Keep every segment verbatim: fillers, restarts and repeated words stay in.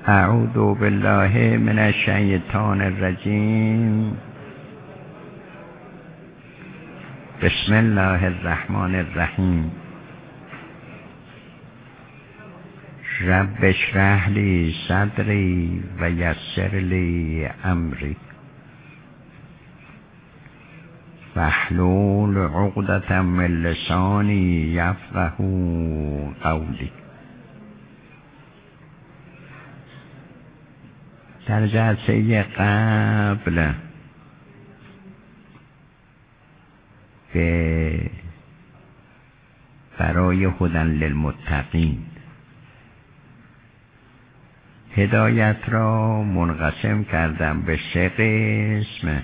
اعوذ بالله من الشیطان الرجیم. بسم الله الرحمن الرحیم. رب اشرح لی صدری و یسر لی امری واحلل عقدة من لسانی یفقهوا قولی. در جلسه قبل به برای هدی للمتقین هدایت را منقسم کردم به سه قسم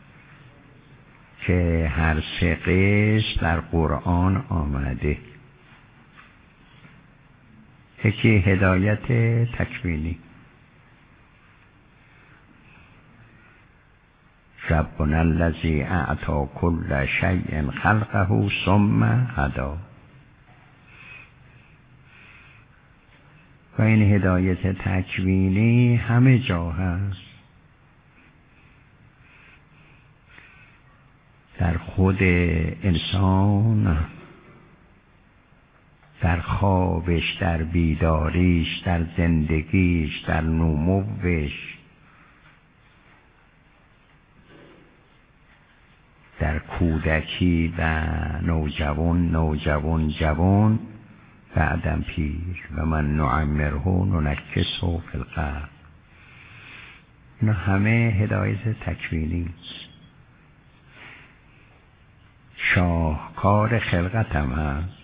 که هر سه قسم در قرآن آمده. یکی هدایت تکوینی، ربنا الذی اعطی کل شیء خلقه ثم هدی. و این هدایت تکوینی همه جا هست، در خود انسان، در خوابش، در بیداریش، در زندگیش، در نموش، در کودکی و نوجوان، نوجوان جوان، بعدم پیر. و من نعمره ننکسه فی الخلق. اینا همه هدایت تکوینی است. شاهکار خلقت هم هست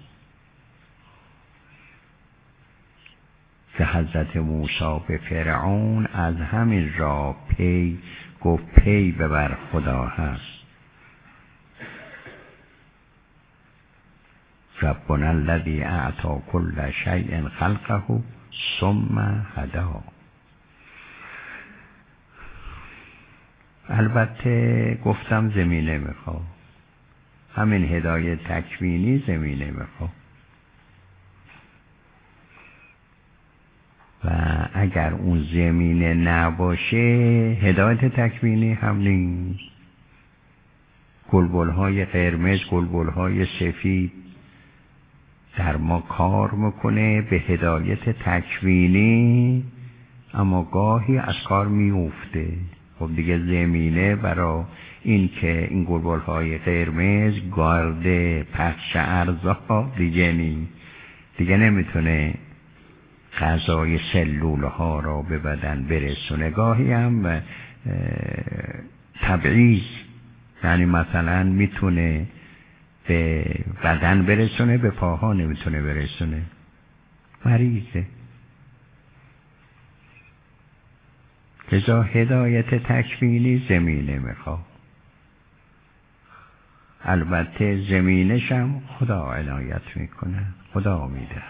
که حضرت موسی به فرعون از همین را پی گفت پی ببر خدا هست. ربنا الذی اعطی کل شیء خلقه ثم هدی. البته گفتم زمینه میخواد، همین هدایت تکوینی زمینه میخواد و اگر اون زمینه نباشه هدایت تکوینی هم نیست. گلبلهای قرمز، گلبلهای سفید در ما کار میکنه به هدایت تکوینی، اما گاهی از کار میفته. خب دیگه زمینه برای این که این گلبلهای قرمز گارد پخش ارزها دیگه نی دیگه نمیتونه غذای سلولها را به بدن برسونه. گاهی هم تبعیض، یعنی مثلا میتونه به بدن برسونه، به پاها نمیتونه برسونه، مریضه. لذا هدایت تکوینی زمینه میخواد. البته زمینش هم خدا عنایت میکنه، خدا میده.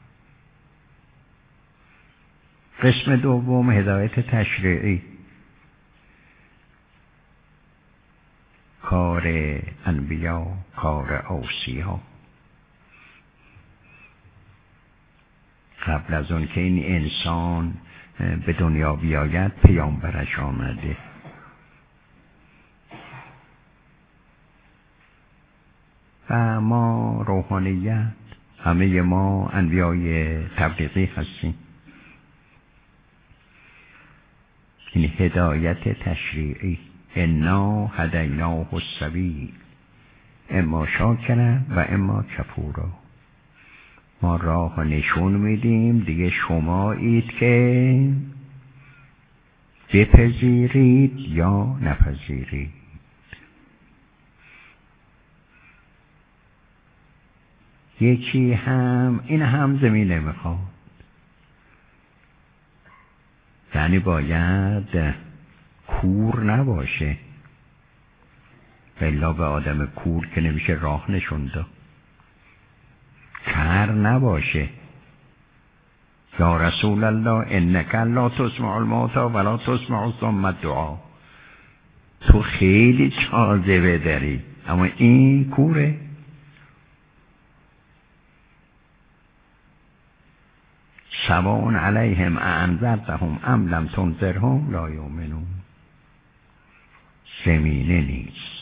قسم دوم هدایت تشریعی، کار انبیا، کار اوصیا. قبل از اون که این انسان به دنیا بیاید پیامبرش آمده. و ما روحانیت، همه ما انبیای تبلیغی هستیم. این هدایت تشریعی، انا هدیناه السبیل اما شاکرا و اما کفورا. ما راه نشون میدیم، دیگه شمایید که بپذیرید یا نپذیرید. یکی هم این هم زمینه میخواد، یعنی باید کور نباشه، بلا به آدم کور که نمیشه راه نشون داد. کر نباشه. یا رسول الله انک لا تسمع الموتى ولا تسمع الصم الدعا. تو خیلی جاذبه داری اما این کوره. سواء علیهم اانذرتهم ام لم تنذرهم لا یؤمنون. زمینه نیست.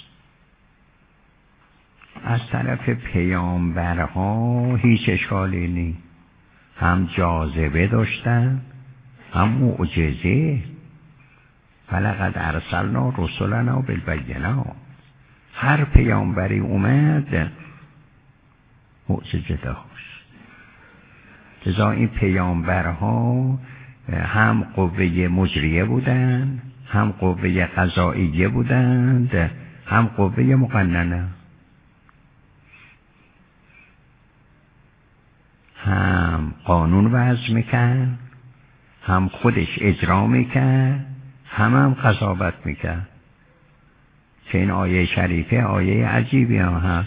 از طرف پیامبرها هیچ اشکالی نیست، هم جاذبه داشتن هم معجزه. ولقد ارسلنا رسلنا بالبینات، هر پیامبری اومد معجزه داشت. لذا این پیامبرها هم قوه مجریه بودند، هم قوه قضائیه بودند، هم قوه مقننه، هم قانون وضع میکرد، هم خودش اجرا میکرد، هم هم قضاوت میکرد. که این آیه شریفه آیه عجیبی هم هست.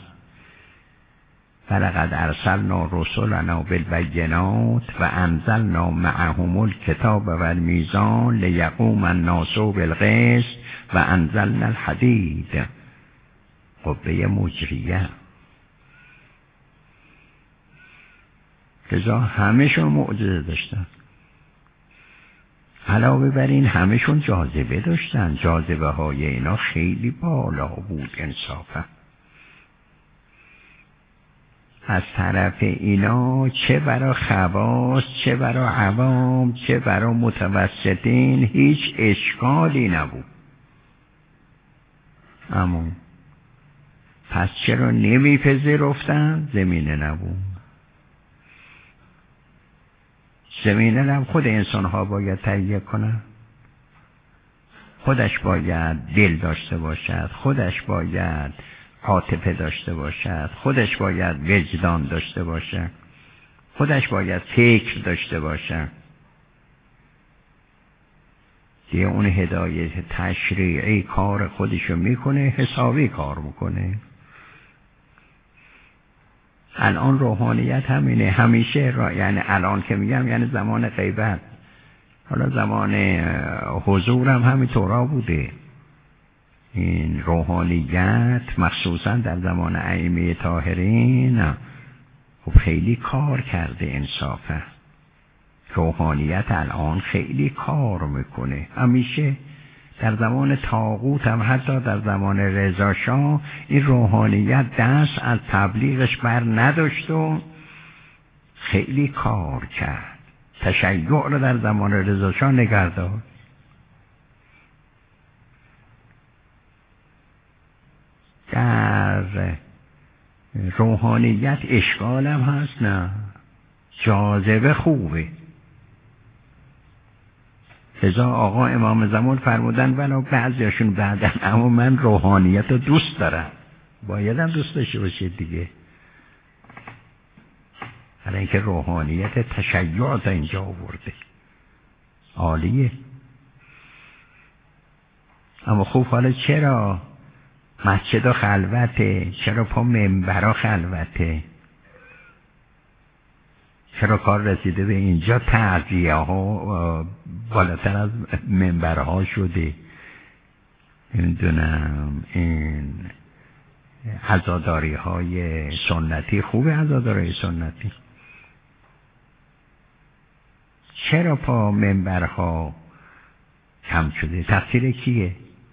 فلقد ارسلنا رسلنا بالبینات و انزلنا معهم الکتاب و المیزان لیقوم الناس بالقسط و انزلنا الحدید. قوه مجریه. لذا همه‌شون معجزه داشتن. علاوه بر این همه‌شون جاذبه داشتن. جاذبه های اینا خیلی بالا بود انصافا. از طرف اینا چه برای خواص، چه برای عوام، چه برای متوسطین هیچ اشکالی نبود. اما پس چرا نمیپذیرفتن؟ زمینه نبود. زمینه هم خود انسان ها باید تهیه کنن. خودش باید دل داشته باشد، خودش باید عاطفه داشته باشد، خودش باید وجدان داشته باشد، خودش باید فکر داشته باشد. دیگه اون هدایت تشریعی کار خودشو میکنه، حسابی کار میکنه. الان روحانیت همینه همیشه را، یعنی الان که میگم یعنی زمان غیبت. حالا زمان حضور هم همینطورا بوده. این روحانیت مخصوصا در زمان ائمه طاهرین خب خیلی کار کرده انصافا. روحانیت الان خیلی کار میکنه. همیشه در زمان طاغوت هم، حتی در زمان رضا شاه، این روحانیت دست از تبلیغش بر نداشت و خیلی کار کرد. تشیع رو در زمان رضا شاه نگه داشت. در روحانیت اشکال هم هست، نه جاذبه خوبه. لذا آقا امام زمان فرمودن ولو بعضیاشون بعدن، اما من روحانیت رو دوست دارم. باید هم دوست داشته باشید دیگه. برای اینکه روحانیت تشیع تا اینجا آورده، عالیه. اما خوب حالا چرا مسجد خلوته؟ چرا پا منبرا خلوته؟ چرا کار رسیده به اینجا تعزیه ها بالاتر از منبرها شده؟ نمیدونم این عزاداری های سنتی خوبه، عزاداری سنتی. چرا پا منبرها کم شده؟ تقصیر کیه؟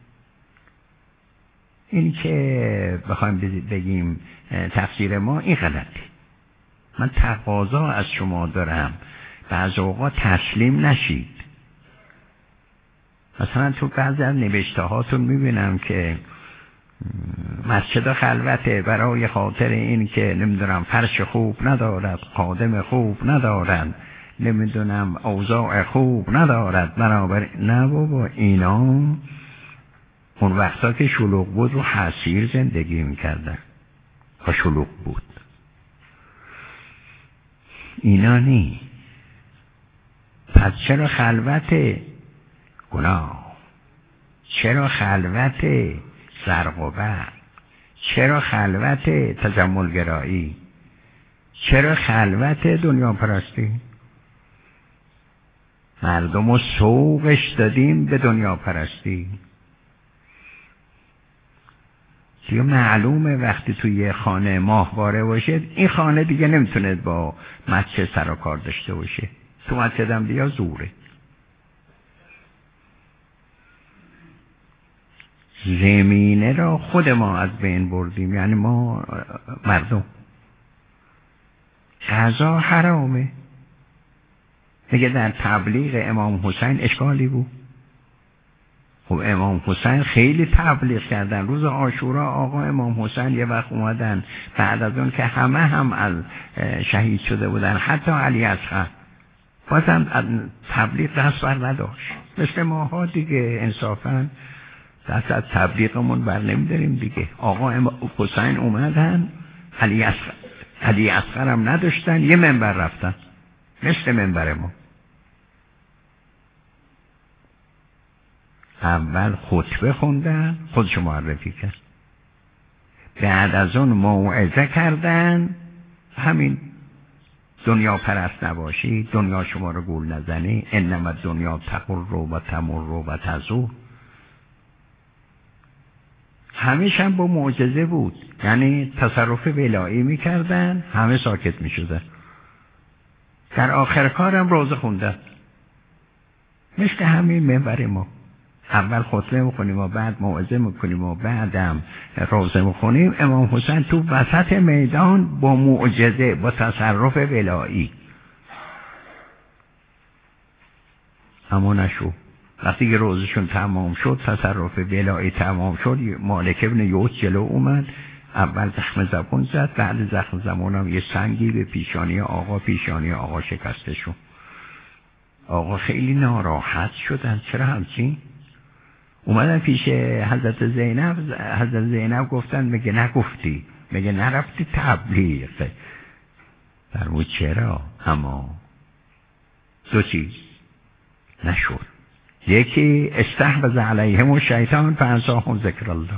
این که بخوایم بگیم تقصیر ما، این غلطه. من تقاضا از شما دارم بعض اوقات تسلیم نشید. مثلا تو بعضی از نوشته هاتون میبینم که مسجد خلوته برای خاطر این که نمیدونم فرش خوب ندارد، خادم خوب ندارد، نمیدونم اوضاع خوب ندارد، بنابر نه بابا، اینا اون وقتا که شلوغ بود رو حسیر زندگی میکردن و شلوغ بود. اینا نی. پس چرا خلوته؟ گناه. چرا خلوته؟ زرق و برق. چرا خلوته؟ تجملگرایی. چرا خلوته؟ دنیا پرستی. مردم رو سوقش دادیم به دنیا پرستی. دیگه معلومه وقتی توی یه خانه ماهواره باشه، این خانه دیگه نمیتونه با مسجد سر و کار داشته باشه. تو مسجد انبیا زوره. زمینه را خود ما از بین بردیم، یعنی ما مردم. غذا حرامه. میگه در تبلیغ امام حسین اشکالی بود؟ خب امام حسین خیلی تبلیغ کردن. روز عاشورا آقا امام حسین یه وقت اومدن بعد از اون که همه هم از شهید شده بودن، حتی علی اصغر، بازم از تبلیغ دست بر نداشت. مثل ماها دیگه انصافاً دست از تبلیغمون بر نمیداریم دیگه. آقا امام حسین اومدن، علی اصغر علی اصغر هم نداشتن، یه منبر رفتن مثل منبر ما. اول خطبه خوندن، خودشو معرفی کرد، بعد از اون موعظه کردن، همین دنیا پرست نباشی، دنیا شما رو گول نزنی، انما دنیا تقر و تمر و تزور. همیش هم با معجزه بود، یعنی تصرف ولایی میکردن، همه ساکت میشدن. در آخر کارم روزه خوندن مثل همین منبر ما. اول خطبه میکنیم و بعد موعظه میکنیم و بعدم روزه میکنیم. امام حسین تو وسط میدان با معجزه، با تصرف ولایی. اما نشو. وقتی که روزشون تمام شد، تصرف ولایی تمام شد، مالک ابن یوس جلو اومد، اول زخم زبون زد، بعد زخم زبون هم یه سنگی به پیشانی آقا پیشانی آقا شکسته شد. آقا خیلی ناراحت شدن. چرا همچین؟ اومدن پیش حضرت زینب. حضرت زینب گفتن مگه نگفتی؟ مگه نرفتی تبلیغ؟ فرمود چرا؟ اما دو چیز نشد. یکی استحوذ علیهم الشیطان فانساهم ذکر الله،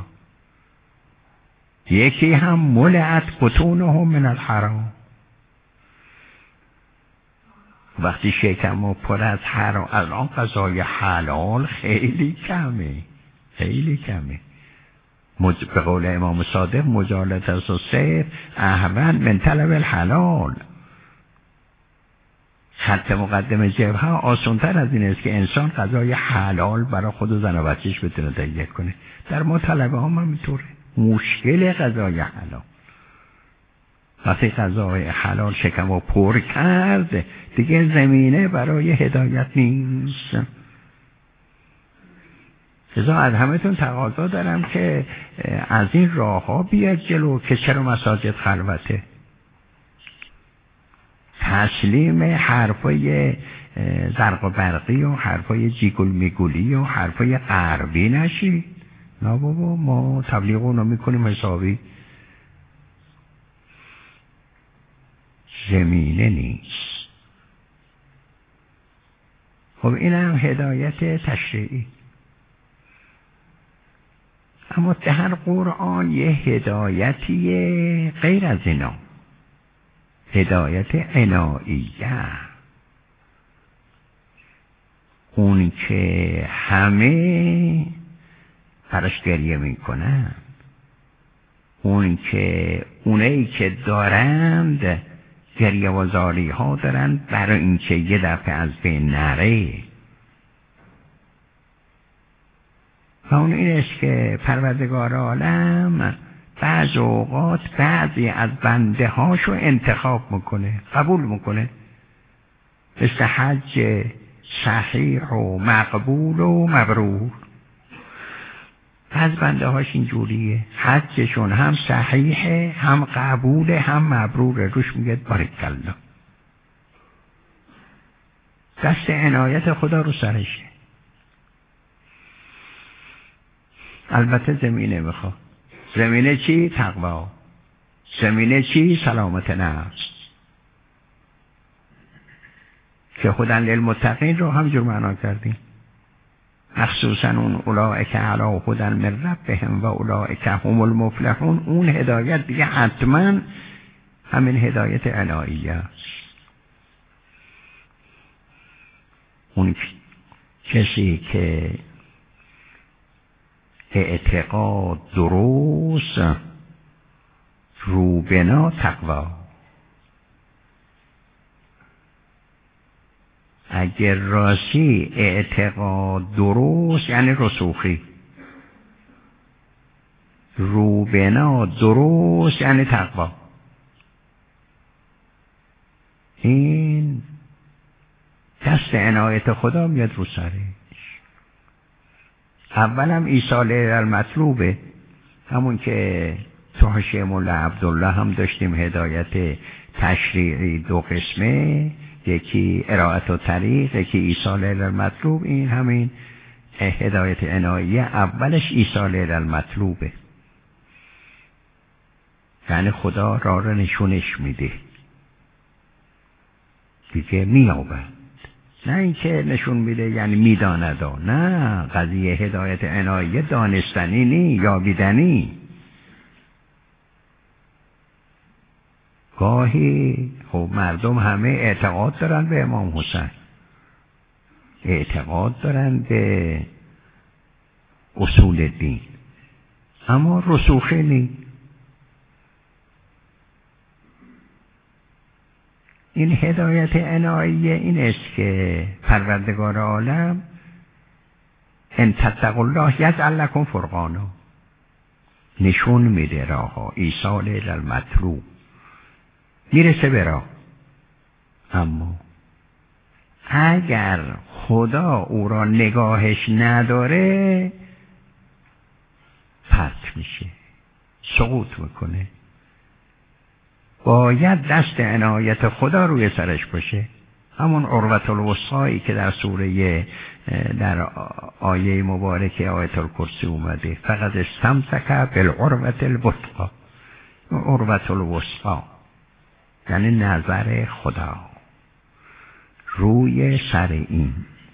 یکی هم ملئت بطونهم من الحرام. وقتی شکم ما پر از حرام، الان غذای حلال خیلی کمه، خیلی کمه. مج... به قول امام صادق مجالت از سیر اهون من طلب الحلال. خط مقدم جبهه آسان‌تر از این است که انسان غذای حلال برای خود و زن و بچه‌اش بتونه تهیه کنه. در مطالبه هم همینطوره. مشکل غذای حلال. وقتی غذای حلال شکم رو پر کرد، دیگه زمینه برای هدایت نیست. لذا از همتون تقاضا دارم که از این راه ها بیاد جلو که چرا مساجد خلوته. تسلیم حرفای زرق و برقی و حرفای جیگل میگولی و حرفای غربی نشید. نه بابا، ما تبلیغ اونو میکنیم حسابی. زمینه نیست. خب این هم هدایت تشریعی. اما در قرآن یه هدایتیه غیر از اینا، هدایت عناییه. اون که همه براش گریه میکنن، اون که اونایی که دارند گریه و زاری ها دارند برای این که یه دفعه از بین نره. و اون این است که پروردگار عالم بعض اوقات بعضی از بنده هاشو انتخاب میکنه، قبول میکنه، مثل حج صحیح و مقبول و مبرور. از بنده هاش اینجوریه، حجشون هم صحیحه، هم قبوله، هم مبروره، روش میگه بارکالله. دست عنایت خدا رو سرشه. البته زمینه میخواد. زمینه چی؟ تقوا. زمینه چی؟ سلامت نفس. که خودن للمتقین رو همجور معنا کردیم. مخصوصا اون اولئک علی هدی من ربهم و اولئک هم المفلحون. اون هدایت دیگه حتما همین هدایت الهیه است. اون کسی که اعتقاد درست رو، بنا تقوا. اگر راستی اعتقاد درست یعنی رسوخی، روبنا درست یعنی تقوا. این دست عنایت خدا میاد رو سرش. اولم ایصال المطلوبه، همون که تو حاشیه مولا عبدالله هم داشتیم، هدایت تشریعی دو قسمه، یکی ارائت و طریق، یکی ایصال المطلوب. این همین هدایت عنایه اولش ایصال المطلوبه، یعنی خدا راه را نشونش میده دیگه میابند، نه اینکه نشون میده یعنی میداندا، نه، قضیه هدایت عنایه دانستنی نی، یابیدنی. گاهی خب مردم همه اعتقاد دارن به امام حسین، اعتقاد دارن به اصول دین، اما رسوخه نی. این هدایت عنایه این است که پروردگار عالم ان تتقوا الله یجعل لکم فرقانا، نشون میده راهها، ایصال المطلوب، میرسه به راه. اما اگر خدا او را نگاهش نداره پرت میشه، سقوط میکنه. باید دست عنایت خدا روی سرش باشه. همون عروة الوثقایی که در سوره، در آیه مبارکه آیت الکرسی اومده، فقط استمسک بالعروة الوثقی، عروة الوثقی یعنی نظر خدا روی سر این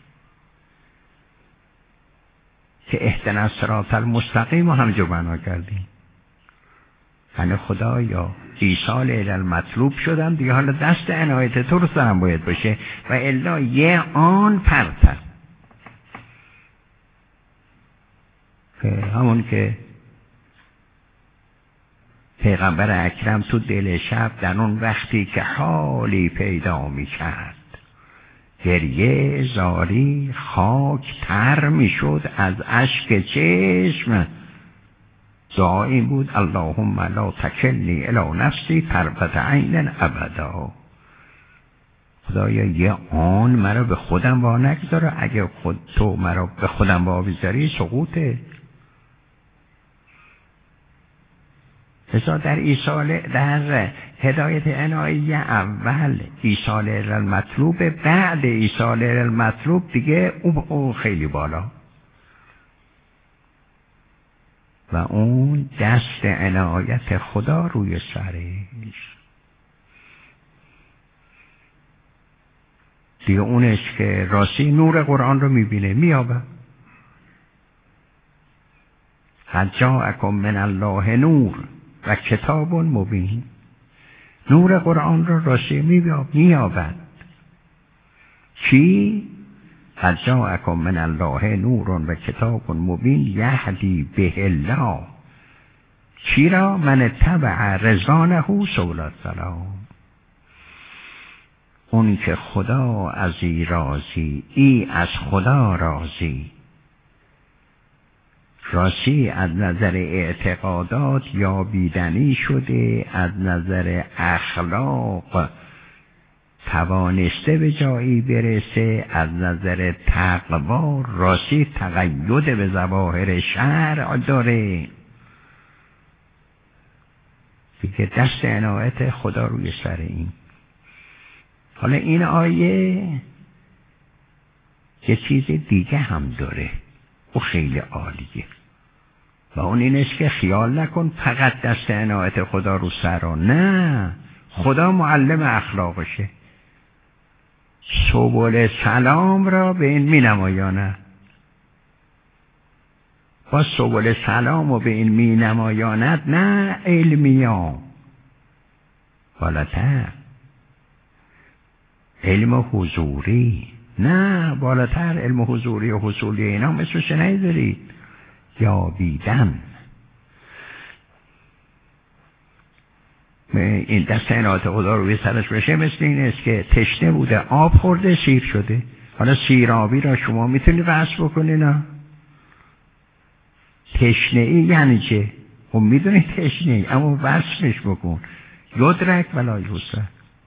که اهدنا الصراط المستقیم هم جو بنا کردیم. یعنی خدا یا ایصال المطلوب شدن دیگه، حالا دست عنایت تو رو سرم باید باشه و الا یه آن پرتر. همون که پیغمبر اکرم تو دل شب در اون وقتی که حالی پیدا می کرد، گریه زاری خاک تر می شد از اشک چشم، دعا این بود اللهم لا تکلنی الی نفسی طرفة عین ابدا. خدایا یه آن مرا به خودم وا نگذاره، اگه خود تو مرا به خودم وا بذاری سقوطه. لذا در ایصال، در هدایت عنایه اول ایصال المطلوب، بعد ایصال المطلوب دیگه او, او خیلی بالا و اون دست عنایت خدا روی سرش دیگه. اونش که راستی نور قرآن رو میبینه، میابه. قد جاءکم من الله نور و کتاب مبین، نور قرآن رو راستی میابد. چی؟ قد جاءکم من الله نور و کتاب مبین یهدی به الله چی را؟ من اتبع رضوانه سبل السلام. اون که خدا از ای راضی، ای از خدا راضی. راستی از نظر اعتقادات یابیدنی شده، از نظر اخلاق توانسته به جایی برسه، از نظر تقوا راستی تقید به ظواهر شرع داره دیگه. دست عنایت خدا روی سر این. حالا این آیه یه چیز دیگه هم داره، او خیلی عالیه و اون این است که خیال نکن فقط دست عنایت خدا رو سر، نه، خدا معلم اخلاقشه. سبل سلام را به این می نمایاند، با سبل سلام و به این می نمایاند، نه علمیان بالاتر، علم حضوری، نه بالاتر، علم حضوری و حصولی اینا مثلش ندارید. یابیدن این دست عنایت خدا روی سرش بشه مثل این است که تشنه بوده آب خورده سیر شده. حالا سیرابی را شما میتونی وصف بکنی نه؟ تشنه ای یعنی چه؟ خب میدونی تشنه ای اما وصفش بکن. یدرک ولا یوسف.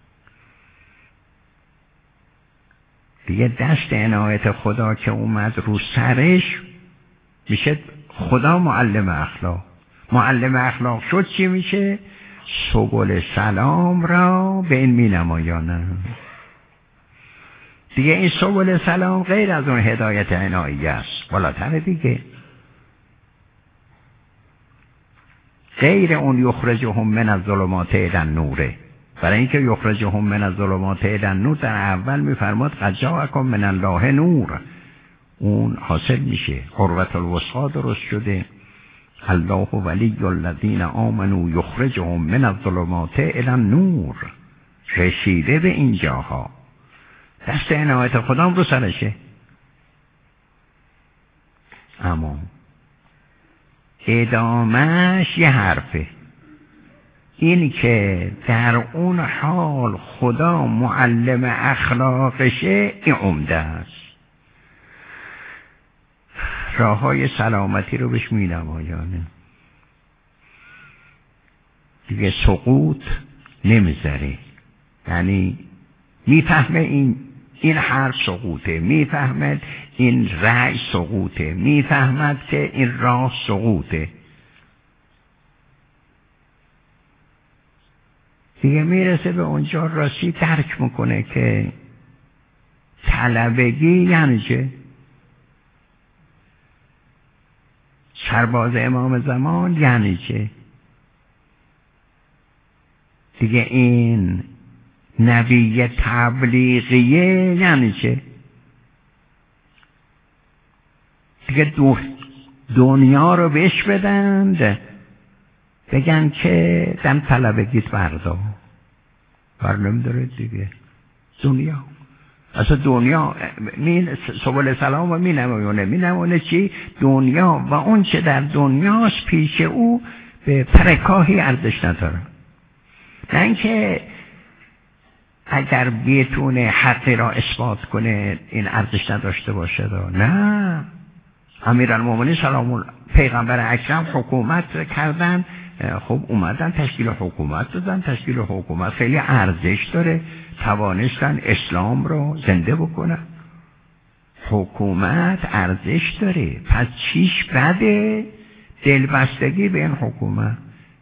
دیگه دست عنایت خدا که اومد رو سرش میشه خدا معلم اخلاق. معلم اخلاق شد چی میشه؟ سبل سلام را به این می نمایانه. دیگه این سبل سلام غیر از اون هدایت عناییه است، بالاتر دیگه. غیر اون یخرجهم من الظلمات الی النور. برای اینکه یخرجهم من الظلمات الی النور در اول میفرماد قد جاءکم من الله نور، اون حاصل میشه. قربت الوسطی درست شده. الله ولی الذین آمنوا یخرجهم من الظلمات الی النور. رسیده به اینجاها دست عنایت خدا رو سرشه. اما ادامهش یه حرفه، این که در اون حال خدا معلم اخلاقشه، این عمده است. راه های سلامتی رو بهش می نمایانه. دیگه سقوط نمیذاره. یعنی میفهمه این این حرف سقوطه، میفهمد این رأی سقوطه، میفهمد که این راه سقوطه. دیگه میرسه به اونجا راستی درک میکنه که طلبگی یعنی چه؟ سرباز امام زمان یعنی چه؟ دیگه این نبی تبلیغیه یعنی چه؟ دیگه دو دنیا رو بهش بدند بگن که دم طلبگیت بردا بر نمیداره دیگه. دنیا اصلا دنیا می سبل سلام و می نمونه می نمونه چی؟ دنیا و اون چه در دنیاست پیش او به پرکاهی ارزش نداره. نه اینکه اگر بیتونه حقی را اثبات کنه این ارزش نداشته باشه دا. نه، امیرالمومنین سلام الله پیغمبر اکرم حکومت کردن، خب اومدن تشکیل حکومت دادن. تشکیل حکومت خیلی ارزش داره، توانستن اسلام رو زنده بکنن. حکومت ارزش داره، پس چیش بده؟ دلبستگی به این حکومت.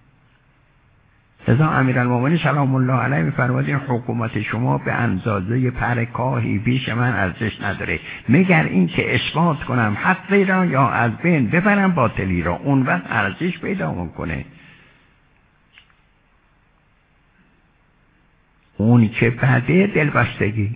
لذا امیرالمومنین سلام الله علیه می‌فرماد این حکومت شما به اندازه پر کاهی پیش من ارزش نداره، مگر این که اثبات کنم حقی را یا از بین ببرم باطلی را، اون وقت ارزش پیدا میکنه. اون که بده دلبستگی.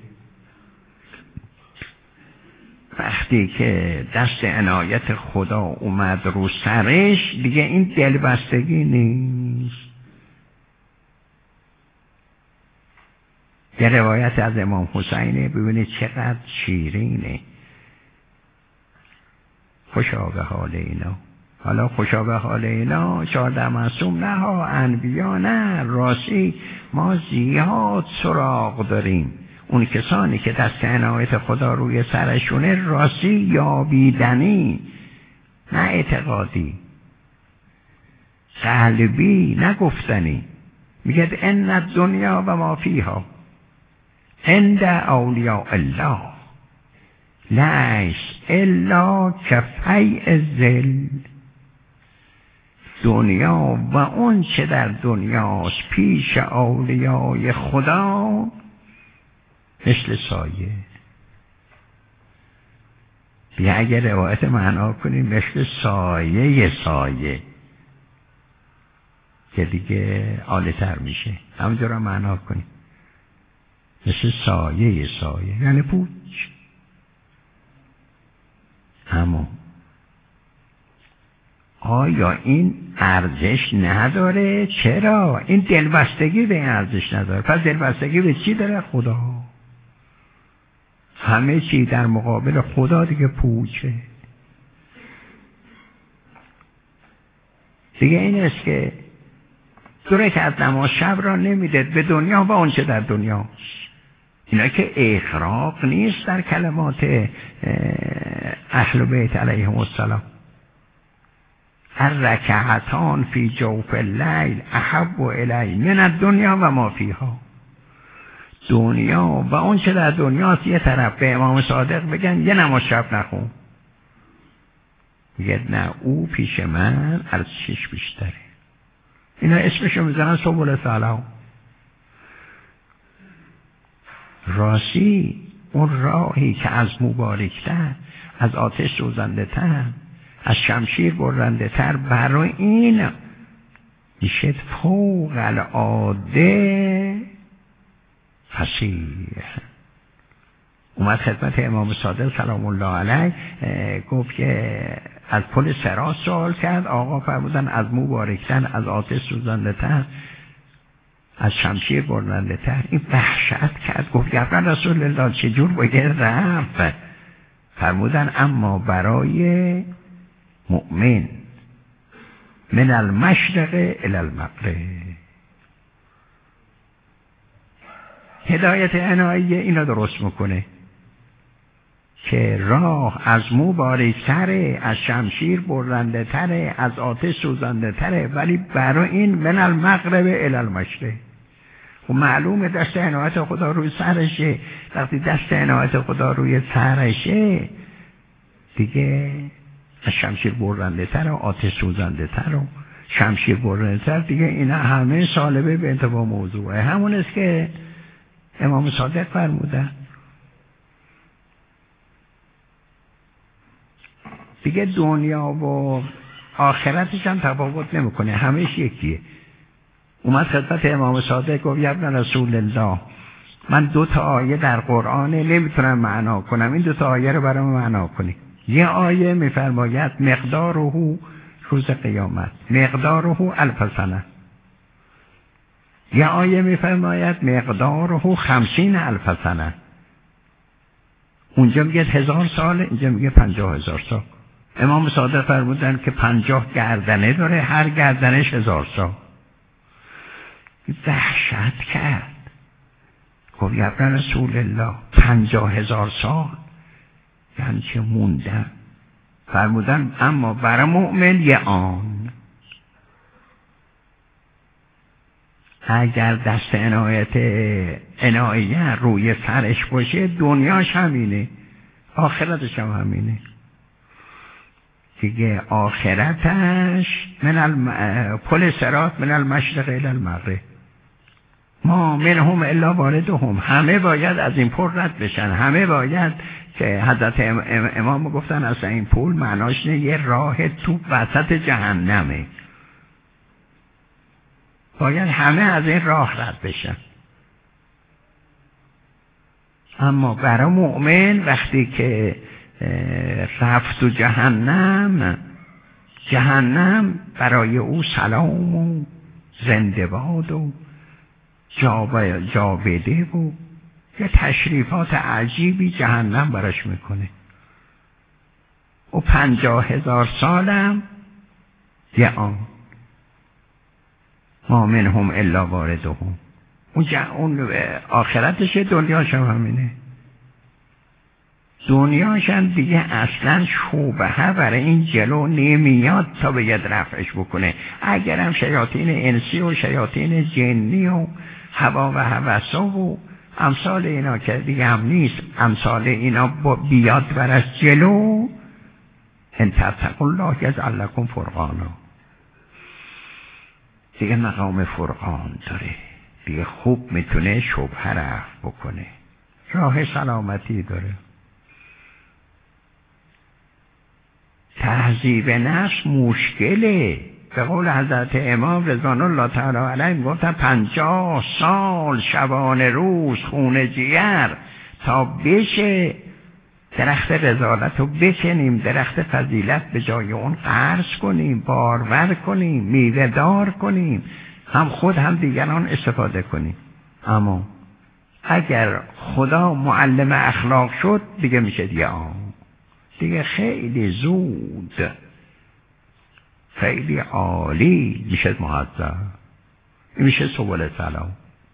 وقتی که دست عنایت خدا اومد رو سرش دیگه این دلبستگی نیست. یه روایت از امام حسینه، ببینید چقدر شیرینه. خوشا به حال اینا. حالا خوشا به حال اینا چهارده معصوم نه ها، انبیا نه، راستی ما زیاد سراغ داریم. اون کسانی که دست عنایت خدا روی سرشونه راستی یابیدنی، نه اعتقادی، قلبی، نه گفتنی. میگه ان الدنیا و ما فیها عند اولیاء الله لیس الا کفیء الظل. دنیا و اون چه در دنیاست پیش اولیای خدا مثل سایه. بیا اگر روایت معنا کنیم مثل سایه سایه که دیگه عالی تر میشه. همونجور رو معنا کنیم مثل سایه سایه یعنی پوچ. اما آیا این ارزش نداره؟ چرا؟ این دلبستگی به این ارزش نداره. پس دلبستگی به چی داره؟ خدا. همه چی در مقابل خدا دیگه پوچه. دیگه این است که دو رکعت نماز شب را نمیده به دنیا و آنچه در دنیا. اینا که اغراق نیست در کلمات اهل بیت علیهم السلام. الرکعتان فی جوف اللیل احب الی من الدنیا و ما فیها. دنیا و اون چه در دنیاست یه طرف به امام صادق بگن یه نماز شب نخون، میگه نه او پیش من از چیش بیشتره. اینا اسمشو میزنن سبل سلام. راستی اون راهی که از مبارکتر، از آتش سوزنده تر، از شمشیر برنده تر، برای این میشه فوق العاده فصیح. اومد خدمت امام صادق سلام الله علیه، گفت که از پل صراط سوال کرد، آقا فرمودن از مبارکتر، از آتش سوزنده تر، از شمشیر برنده تر. این وحشت کرد، گفت یا رسول الله چجور باید رفت؟ فرمودن اما برای مؤمن من المشرق الی المغرب. هدایت عناییه اینا درست میکنه که راه از مو باریک‌تره، از شمشیر برنده تره، از آتش سوزنده تره، ولی برای این من المغرب الی المشرق. و معلومه دست عنایت خدا روی سرشه. وقتی دست عنایت خدا روی سرشه دیگه از شمشیر برنده تر و آتش سوزنده تر و شمشیر برنده تر، دیگه اینا همه سالبه به انتباه موضوعه. همون است که امام صادق فرمودن. دیگه دنیا و آخرتش هم تفاوت نمیکنه، همهش یکیه. اومد خدمت امام صادق گفت یا ابن رسول الله من دو تا آیه در قرآن نمیتونم معنا کنم، این دو تا آیه رو برام معنا کنی. یه آیه میفرماید مقداره روز قیامت مقداره الف سنه، یه آیه میفرماید مقداره خمسین الف سنه. اونجا میگه هزار سال، اینجا میگه پنجاه هزار سال. امام صادق فرمودن که پنجاه گردنه داره، هر گردنش هزار سال. وحشت کرد، گفت یا رسول الله پنجاه هزار سال یعنی چه موندن؟ فرمودن اما برای مؤمن یه آن. اگر دست عنایت عنایه روی سرش باشه دنیاش همینه، آخرتش هم همینه دیگه. آخرتش من الم... پل صراط من المشرق الی المغرب، ما منهم الا واردهم، همه باید از این پل رد بشن، همه باید که حضرت امام گفتن اصلا این پل معناش نه یه راه تو وسط جهنمه، باید همه از این راه رد بشن. اما برای مؤمن وقتی که رفت تو جهنم، جهنم برای او سلام و زنده باد و جاویده و یه تشریفات عجیبی جهنم براش میکنه. و پنجاه هزار سالم یه آن ما منهم الا واردهم. اون, اون آخرتش دنیاش هم همینه. دنیاشم دیگه اصلا شوبهه برای این جلو نمیاد تا باید رفعش بکنه. اگرم شیاطین انسی و شیاطین جنی و هوا و هوسا و امثال اینا که دیگه هم نیست، امثال اینا بیاد برش جلو، ان تتقوا الله یجعل لکم فرقانا. دیگه مقام فرقان داره، دیگه خوب میتونه شبهه رفع بکنه، راه سلامتی داره. تهذیب نفس مشکله. به قول حضرت امام رضوان الله تعالی علیه گفتن پنجاه سال شبانه روز خون جگر تا بشه درخت رذالت رو بکنیم، درخت فضیلت به جای اون قرض کنیم، بارور کنیم، میوه دار کنیم، هم خود هم دیگران استفاده کنیم. اما اگر خدا معلم اخلاق شد دیگه میشه دیگه آم دیگه خیلی زود، خیلی عالی میشه مهذب. این میشه سبل سلام.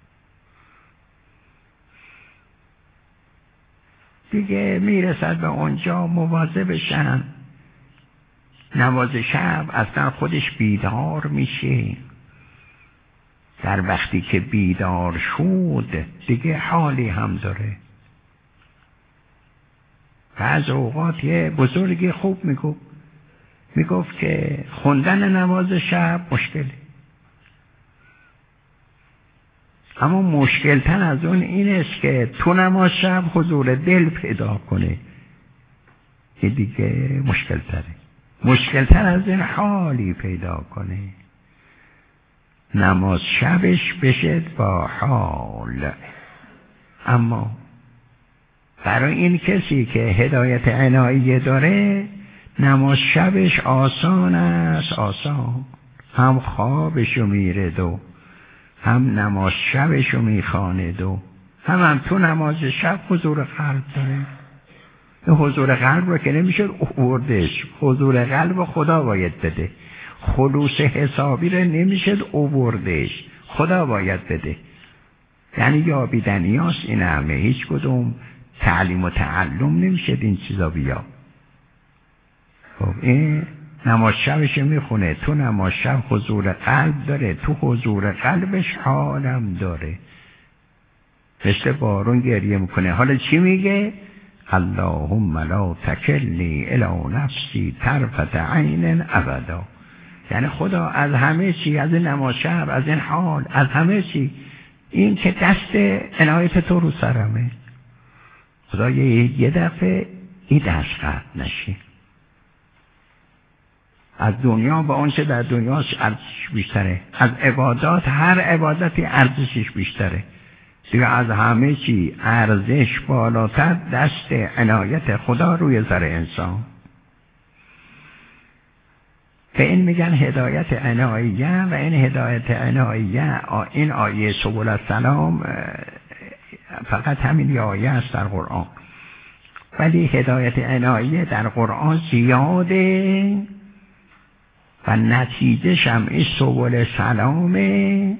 دیگه میرسد به اونجا مواظب بشن، نماز شب اصلا خودش بیدار میشه. در وقتی که بیدار شد دیگه حالی هم داره. بعض اوقات یه بزرگی خوب میگفت میگفت که خوندن نماز شب مشکله، اما مشکلتر از اون این است که تو نماز شب حضور دل پیدا کنه. که دیگه مشکلتره. مشکلتر از این حالی پیدا کنه نماز شبش بشه با حال. اما برای این کسی که هدایت عناییه داره نماز شبش آسان است. آسان هم خوابشو میره و هم نماز شبشو میخواند و هم هم تو نماز شب حضور قلب داره. این حضور قلب رو که نمیشه اووردش، حضور قلب خدا باید بده. خلوص حسابی رو نمیشه اووردش، خدا باید بده. یعنی یابیدنی هست این همه، هیچ کدوم تعلیم و تعلم نمیشه این چیزا بیا. خب این نماز شبش میخونه، تو نماز شب حضور قلب داره، تو حضور قلبش حالم داره، مثل بارون گریه میکنه. حالا چی میگه؟ اللهم لا تکلنی الی نفسی طرفة عین ابدا. یعنی خدا از همه چی، از این نماز شب، از این حال، از همه چی، این که دست عنایت تو رو سرمه. خدا یه, یه دفعه این دست قطع نشه. از دنیا با آنچه در دنیاش ارزشش بیشتره، از عبادات هر عبادتی ارزشش بیشتره. دیگه از همه چی ارزش بالاتر دست عنایت خدا روی سر انسان. به این میگن هدایت عناییه. و این هدایت عناییه، این آیه سبل السلام فقط همین آیه است در قرآن، ولی هدایت عناییه در قرآن زیاده و نتیجه شمعی سبل سلامه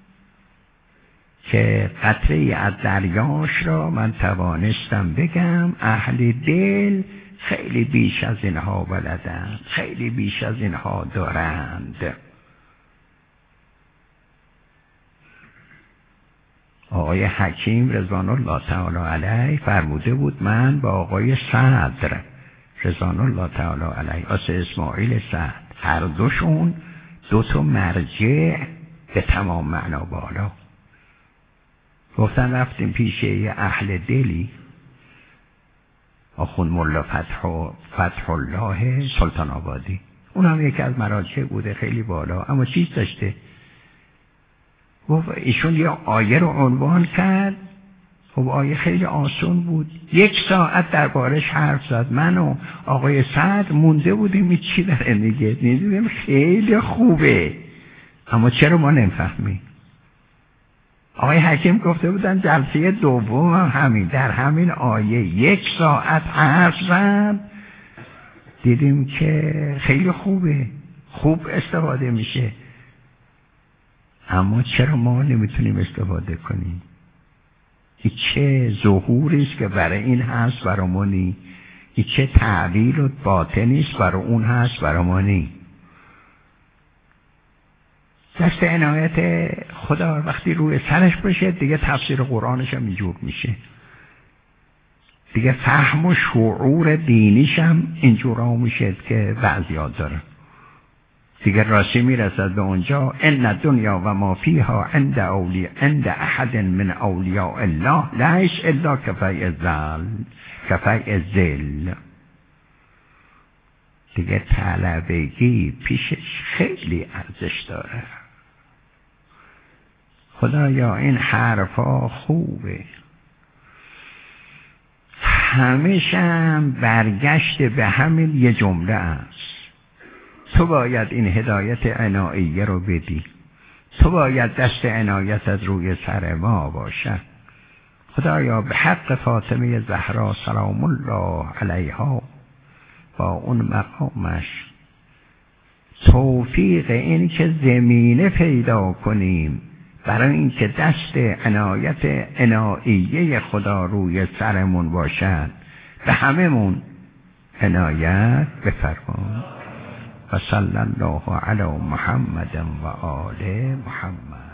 که قطره از دریاش را من توانستم بگم اهل دل خیلی بیش از اینها بلدند، خیلی بیش از اینها دارند. آقای حکیم رضوان الله تعالی علیه فرموده بود من با آقای صدر رضوان الله تعالی علیه، آس اسماعیل صدر، هر دوشون دو تا مرجع به تمام معنا بالا. گفتن رفتیم پیشه اهل دلی، آخوند ملا فتح, فتح الله سلطان آبادی، اون هم یکی از مراجع بوده خیلی بالا، اما چیز داشته. گفت ایشون یه آیه رو عنوان کرد. خب آیه خیلی آسان بود، یک ساعت دربارش حرف زد. من و آقای سعد مونده بودیم این چی داره میگه، میدونیم خیلی خوبه اما چرا ما نمیفهمیم. آقای حکیم گفته بودن جلسه دوم هم همین، در همین آیه یک ساعت حرف زد، دیدیم که خیلی خوبه، خوب استفاده میشه، اما چرا ما نمیتونیم استفاده کنیم؟ این چه ظهوری است که برای این هست برای ما نی؟ این چه تعبیر و باطنی است برای اون هست برای ما نی؟ دست عنایت خدا وقتی روی سرش بشه دیگه تفسیر قرآنش هم اینجور میشه، دیگه فهم و شعور دینیش هم اینجورا میشه که بعضیات داره. دیگه راستی میرسد به اونجا ان الدنیا و ما فیها عند اولیاء عند احد من اولیاء الله لیس الا کفیء الذل کفیء الذل. دیگه طلبگی پیشش خیلی ارزش داره. خدایا این حرفا خوبه، همیشه برگشت به همین یه جمله است، تو باید این هدایت عناییه رو بدی، تو باید دست عنایتت روی سر ما باشد. خدایا به حق فاطمه زهرا سلام الله علیها با اون مقامش توفیق این که زمینه پیدا کنیم برای اینکه دست عنایت عناییه خدا روی سرمون باشد به هممون عنایت بفرما. و صلی الله علی محمد و آل محمد.